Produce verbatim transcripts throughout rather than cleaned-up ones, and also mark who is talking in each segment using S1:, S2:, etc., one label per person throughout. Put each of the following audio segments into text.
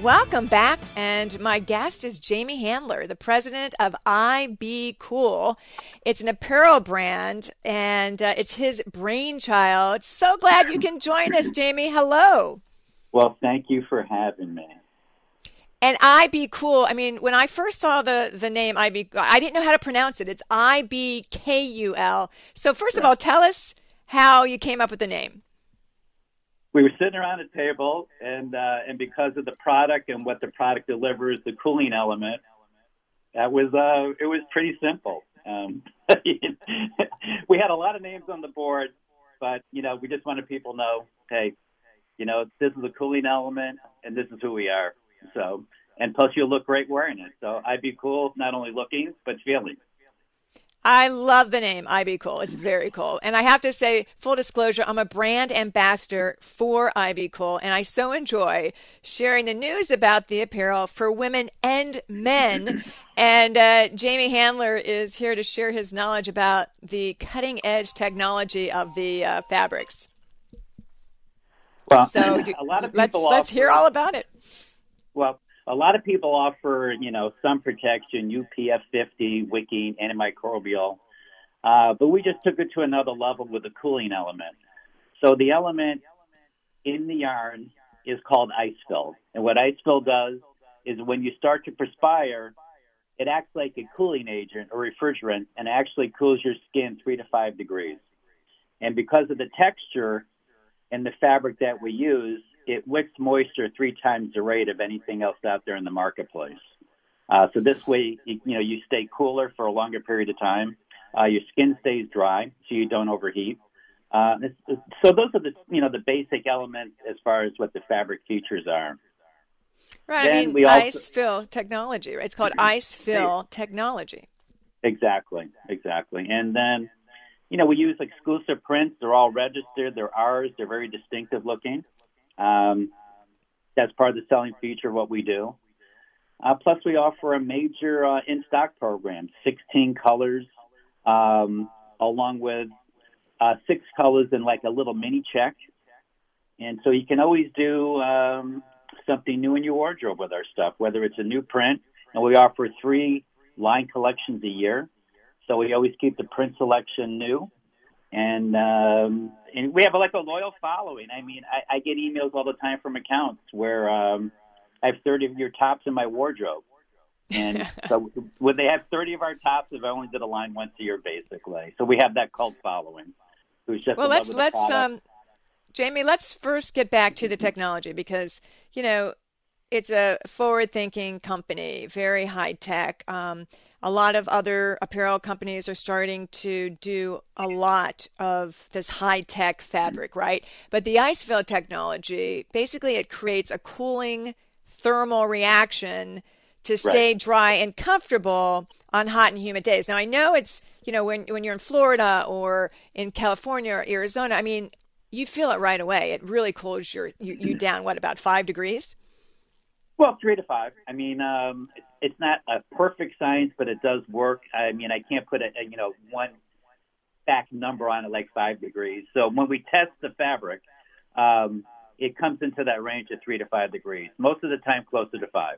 S1: Welcome back, and my guest is Jamie Handler, the president of I Be Cool. It's an apparel brand, and uh, it's his brainchild. So glad you can join us, Jamie. Hello.
S2: Well, thank you for having me.
S1: And I Be Cool, I mean, when I first saw the, the name I Be, I didn't know how to pronounce it. It's I B K U L. So first of all, tell us how you came up with the name.
S2: We were sitting around a table, and uh, and because of the product and what the product delivers, the cooling element, that was uh, it was pretty simple. Um, we had a lot of names on the board, but you know, we just wanted people to know, hey, you know, this is a cooling element, and this is who we are. So, and plus, you'll look great wearing it. So, I Be Cool, not only looking but feeling.
S1: I love the name I Be Cool. It's very cool. And I have to say, full disclosure, I'm a brand ambassador for I Be Cool, and I so enjoy sharing the news about the apparel for women and men. And uh, Jamie Handler is here to share his knowledge about the cutting-edge technology of the uh, fabrics.
S2: Well,
S1: so
S2: a lot of people
S1: let's,
S2: offer,
S1: let's hear all about it.
S2: Well, a lot of people offer, you know, sun protection, U P F fifty, wicking, antimicrobial, uh, but we just took it to another level with the cooling element. So the element in the yarn is called ice fill. And what ice fill does is when you start to perspire, it acts like a cooling agent or refrigerant and actually cools your skin three to five degrees. And because of the texture and the fabric that we use, it wicks moisture three times the rate of anything else out there in the marketplace. Uh, so this way, you, you know, you stay cooler for a longer period of time. Uh, your skin stays dry, so you don't overheat. Uh, it's, it's, so those are the, you know, the basic elements as far as what the fabric features are.
S1: Right.
S2: Then
S1: I mean,
S2: we also,
S1: ice fill technology. Right? It's called ice fill technology.
S2: Exactly, exactly. And then, you know, we use exclusive prints. They're all registered. They're ours. They're very distinctive looking. Um, that's part of the selling feature of what we do. Uh, plus, we offer a major uh, in-stock program, sixteen colors, um, along with uh, six colors in like a little mini check. And so you can always do um, something new in your wardrobe with our stuff, whether it's a new print. And we offer three line collections a year. So we always keep the print selection new. And um, and we have like a loyal following. I mean, I, I get emails all the time from accounts where um, I have thirty of your tops in my wardrobe. And so when they have thirty of our tops, if I only did a line once a year, basically. So we have that cult following. Who's just
S1: well, let's, let's um, Jamie, let's first get back to the technology because, you know, it's a forward-thinking company, very high-tech. Um, a lot of other apparel companies are starting to do a lot of this high-tech fabric, right? But the ice fill technology, basically it creates a cooling thermal reaction to stay
S2: right.
S1: dry and comfortable on hot and humid days. Now, I know it's, you know, when, when you're in Florida or in California or Arizona, I mean, you feel it right away. It really cools your, you, you down, what, about five degrees?
S2: Well, three to five. I mean, um, it's not a perfect science, but it does work. I mean, I can't put a, a you know one exact number on it like five degrees. So when we test the fabric, um, it comes into that range of three to five degrees. Most of the time, closer to five.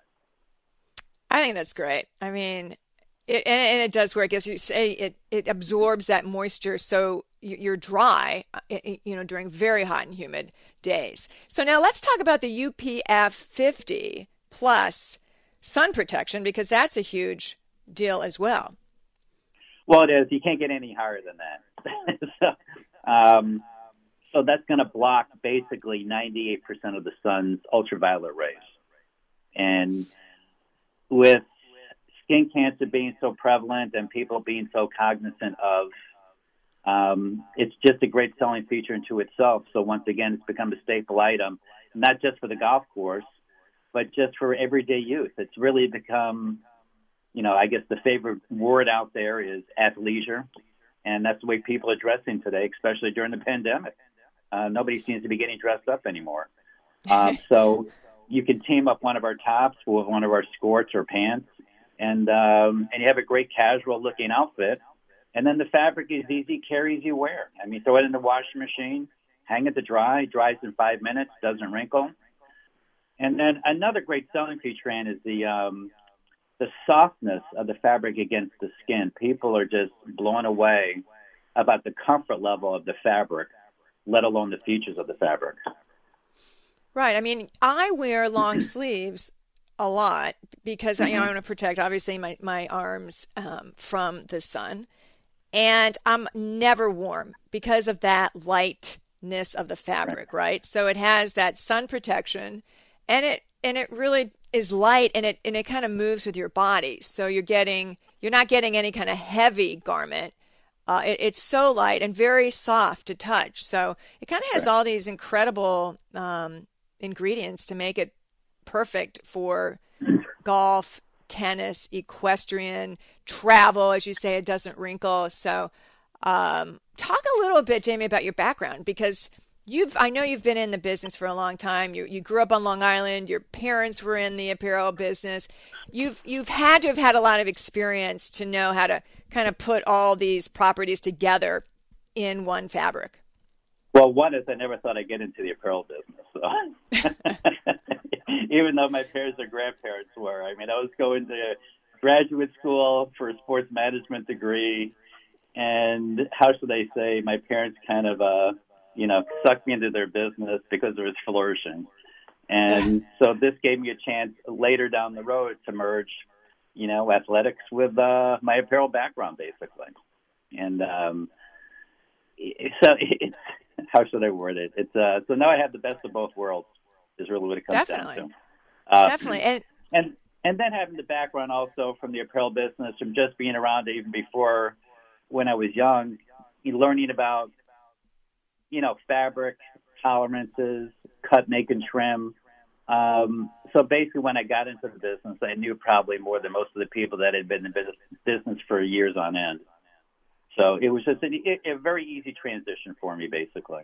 S1: I think that's great. I mean, it, and, and it does work. As you say, it it absorbs that moisture, so you're dry, you know, during very hot and humid days. So now let's talk about the U P F fifty plus sun protection because that's a huge deal as well.
S2: Well, it is. You can't get any higher than that. so, um, so that's going to block basically ninety-eight percent of the sun's ultraviolet rays. And with skin cancer being so prevalent and people being so cognizant of Um, it's just a great selling feature into itself. So once again, it's become a staple item, not just for the golf course, but just for everyday use. It's really become, you know, I guess the favorite word out there is athleisure. And that's the way people are dressing today, especially during the pandemic. Uh, nobody seems to be getting dressed up anymore. Um, so you can team up one of our tops with one of our skirts or pants, and um, and you have a great casual-looking outfit. And then the fabric is easy, carry as you wear. I mean, throw it in the washing machine, hang it to dry, dries in five minutes, doesn't wrinkle. And then another great selling feature, Ann, is the um, the softness of the fabric against the skin. People are just blown away about the comfort level of the fabric, let alone the features of the fabric.
S1: Right. I mean, I wear long sleeves a lot because you know I want to protect obviously my my arms um, from the sun, and I'm never warm because of that lightness of the fabric. Right. right? So it has that sun protection, and it and it really is light, and it and it kind of moves with your body. So you're getting you're not getting any kind of heavy garment. Uh, it, it's so light and very soft to touch. So it kind of has all these incredible um, ingredients to make it perfect for golf, tennis, equestrian, travel. As you say, it doesn't wrinkle. So um, talk a little bit, Jamie, about your background, because you've I know you've been in the business for a long time. You you grew up on Long Island. Your parents were in the apparel business. You've you've had to have had a lot of experience to know how to kind of put all these properties together in one fabric.
S2: Well, one is I never thought I'd get into the apparel business. So. Even though my parents or grandparents were. I mean, I was going to graduate school for a sports management degree, and how should I say, my parents kind of, uh, you know, sucked me into their business because it was flourishing. And so this gave me a chance later down the road to merge, you know, athletics with uh, my apparel background, basically. And um, so it's, how should I word it? It's uh, so now I have the best of both worlds is really what it comes
S1: Definitely.
S2: down to. Uh,
S1: Definitely. And,
S2: and and then having the background also from the apparel business, from just being around even before when I was young, learning about, you know, fabric, tolerances, cut, make, and trim. Um, so basically when I got into the business, I knew probably more than most of the people that had been in the business for years on end. So it was just a, a very easy transition for me, basically.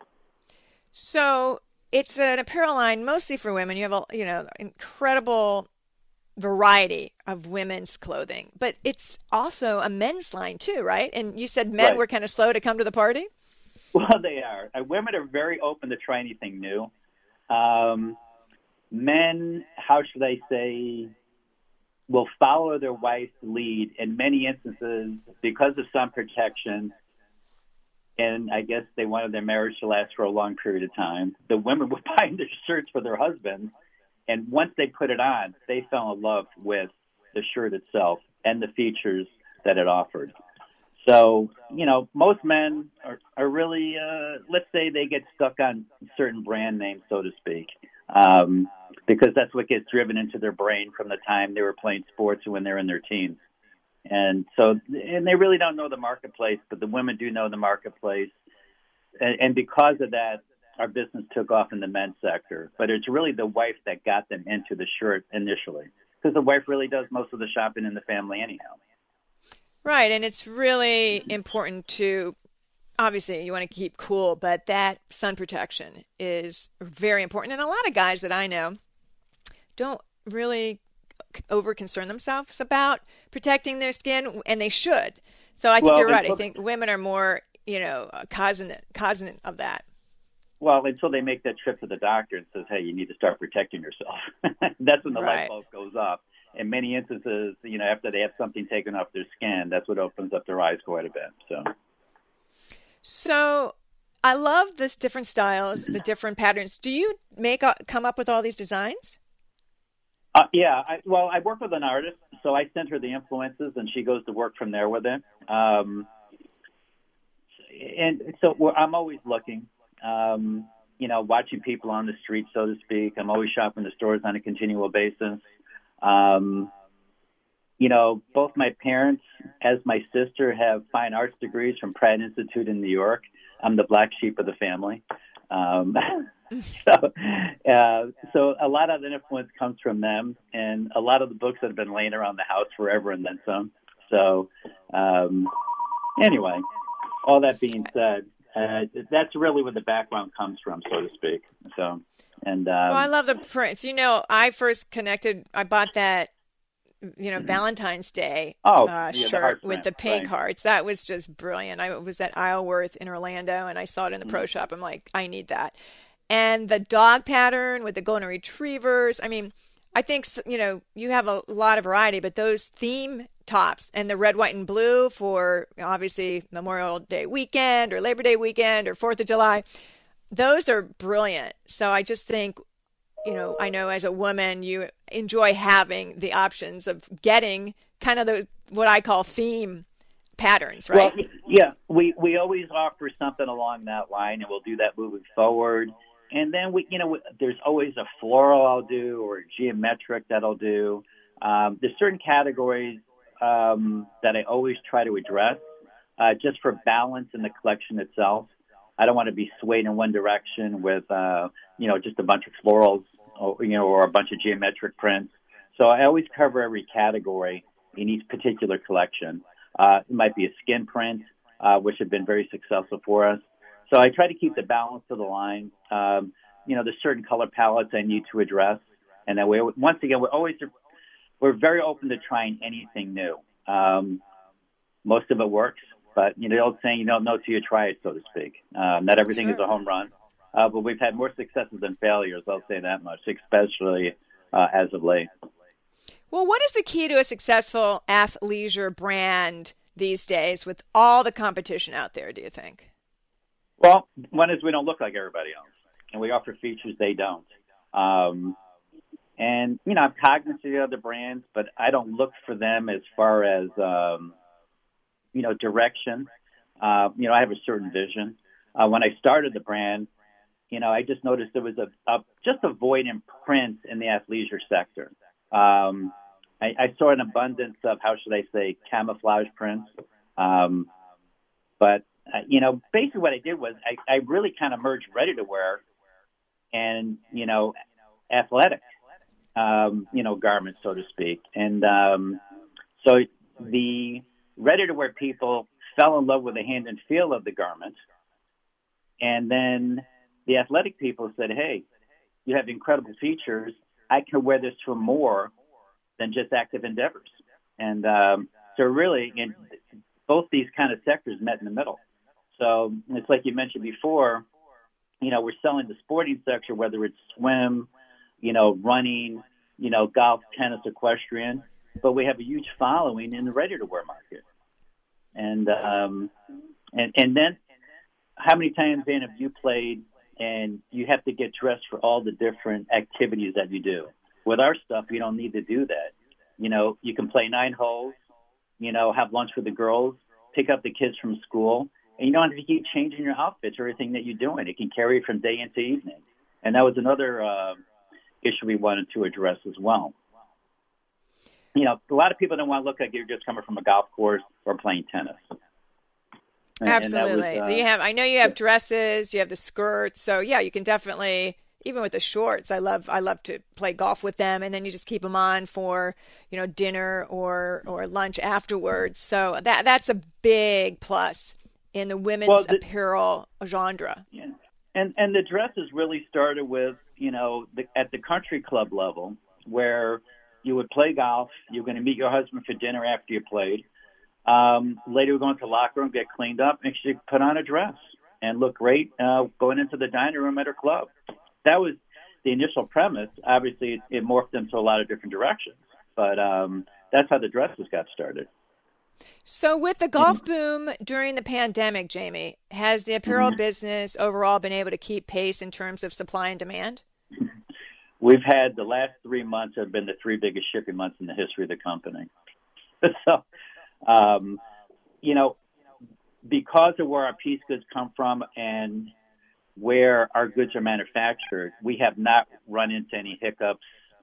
S1: So it's an apparel line mostly for women. You have a you know incredible variety of women's clothing, but it's also a men's line too, right? And you said men
S2: right.
S1: were kind of slow to come to the party?
S2: Well, they are. Uh, women are very open to try anything new. Um, men, how should I say, will follow their wife's lead in many instances because of sun protection. And I guess they wanted their marriage to last for a long period of time. The women were buying their shirts for their husbands. And once they put it on, they fell in love with the shirt itself and the features that it offered. So, you know, most men are, are really, uh, let's say they get stuck on certain brand names, so to speak, um, because that's what gets driven into their brain from the time they were playing sports or when they're in their teens. And so, and they really don't know the marketplace, but the women do know the marketplace. And, and because of that, our business took off in the men's sector. But it's really the wife that got them into the shirt initially, because the wife really does most of the shopping in the family anyhow.
S1: Right. And it's really important to, obviously, you want to keep cool, but that sun protection is very important. And a lot of guys that I know don't really over concern themselves about protecting their skin, and they should. So I think
S2: well,
S1: you're right.
S2: Until,
S1: I think women are more, you know, cognizant, cognizant of that.
S2: Well, until they make that trip to the doctor and says, hey, you need to start protecting yourself. That's when the
S1: right.
S2: light bulb goes off. In many instances, you know, after they have something taken off their skin, that's what opens up their eyes quite a bit. So,
S1: so I love this different styles, the different patterns. Do you make come up with all these designs?
S2: Uh, yeah. I, well, I work with an artist, so I send her the influences, and she goes to work from there with it. Um, and so we're, I'm always looking. Um, you know, watching people on the street, so to speak. I'm always shopping the stores on a continual basis. Um, you know, both my parents, as my sister, have fine arts degrees from Pratt Institute in New York. I'm the black sheep of the family. Um, so, uh, so a lot of the influence comes from them, and a lot of the books that have been laying around the house forever and then some. So, um, anyway, all that being said, Uh, that's really where the background comes from, so to speak. So, and um,
S1: well, I love the prints. You know, I first connected. I bought that, you know, Valentine's Day
S2: oh,
S1: uh,
S2: yeah,
S1: shirt
S2: the
S1: with the pink
S2: right.
S1: hearts. That was just brilliant. I was at Isleworth in Orlando, and I saw it in the pro
S2: mm-hmm.
S1: shop. I'm like, I need that. and the dog pattern with the golden retrievers. I mean, I think, you know, you have a lot of variety, but those theme tops and the red, white, and blue for obviously Memorial Day weekend or Labor Day weekend or fourth of July, those are brilliant. So I just think, you know, I know as a woman, you enjoy having the options of getting kind of the what I call theme patterns, right?
S2: Well, yeah, we, we always offer something along that line, and we'll do that moving forward. And then we, you know, there's always a floral I'll do or a geometric that I'll do. Um, there's certain categories um, that I always try to address uh, just for balance in the collection itself. I don't want to be swayed in one direction with, uh, you know, just a bunch of florals, or, you know, or a bunch of geometric prints. So I always cover every category in each particular collection. Uh, it might be a skin print, uh, which have been very successful for us. So I try to keep the balance of the line. Um, you know, there's certain color palettes I need to address. And that way, once again, we're always, we're very open to trying anything new. Um, most of it works, but, you know, the old saying, you don't know till you try it, so to speak. Um, not everything
S1: Sure.
S2: is a home run, uh, but we've had more successes than failures, I'll say that much, especially uh, as of late.
S1: Well, what is the key to a successful athleisure brand these days with all the competition out there, do you think?
S2: Well, one is we don't look like everybody else, and we offer features they don't. Um, and, you know, I'm cognizant of the other brands, but I don't look for them as far as, um, you know, direction. Uh, you know, I have a certain vision. Uh, when I started the brand, you know, I just noticed there was a, a just a void in print in the athleisure sector. Um, I, I saw an abundance of, how should I say, camouflage prints. Um, but, uh, you know, basically what I did was I, I really kind of merged ready-to-wear and, you know, athletic, um, you know, garments, so to speak. And um, so the ready-to-wear people fell in love with the hand and feel of the garment. And then the athletic people said, hey, you have incredible features. I can wear this for more than just active endeavors. And um, so really, in both these kind of sectors met in the middle. So it's like you mentioned before, you know, we're selling the sporting sector, whether it's swim, you know, running, you know, golf, tennis, equestrian, but we have a huge following in the ready-to-wear market. And, um, and, and then how many times, Ann, have you played and you have to get dressed for all the different activities that you do? With our stuff, you don't need to do that. You know, you can play nine holes, you know, have lunch with the girls, pick up the kids from school, and you don't have to keep changing your outfits or everything that you're doing. It can carry from day into evening. And that was another uh, issue we wanted to address as well. You know, a lot of people don't want to look like you're just coming from a golf course or playing tennis. And,
S1: Absolutely.
S2: and was, uh,
S1: you have, I know you have dresses, you have the skirts. So yeah, you can definitely, even with the shorts, I love, I love to play golf with them. And then you just keep them on for, you know, dinner or, or lunch afterwards. So that, that's a big plus in the women's
S2: well, the,
S1: apparel genre.
S2: Yeah. And, and the dresses really started with, you know, the, at the country club level where you would play golf. You were going to meet your husband for dinner after you played. Um, later, we go into the locker room, get cleaned up, and she put on a dress and look great uh, going into the dining room at her club. That was the initial premise. Obviously, it, it morphed into a lot of different directions, but um, that's how the dresses got started.
S1: So with the golf boom during the pandemic, Jamie, has the apparel mm-hmm. business overall been able to keep pace in terms of supply and demand?
S2: We've had the last three months have been the three biggest shipping months in the history of the company. so, Um, you know, because of where our piece goods come from and where our goods are manufactured, we have not run into any hiccups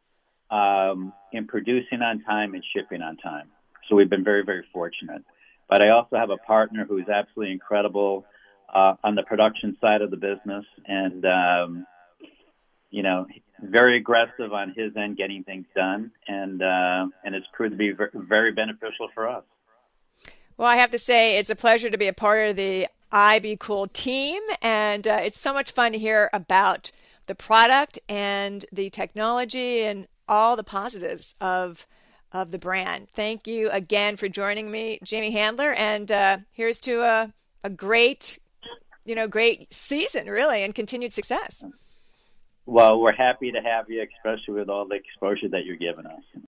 S2: um, in producing on time and shipping on time. So we've been very, very fortunate. But I also have a partner who is absolutely incredible uh, on the production side of the business and, um, you know, very aggressive on his end getting things done. And, uh, and it's proved to be very beneficial for us.
S1: Well, I have to say it's a pleasure to be a part of the I Be Cool team, and uh, it's so much fun to hear about the product and the technology and all the positives of of the brand. Thank you again for joining me, Jamie Handler, and uh, here's to a, a great, you know, great season, really, and continued success.
S2: Well, we're happy to have you, especially with all the exposure that you're giving us.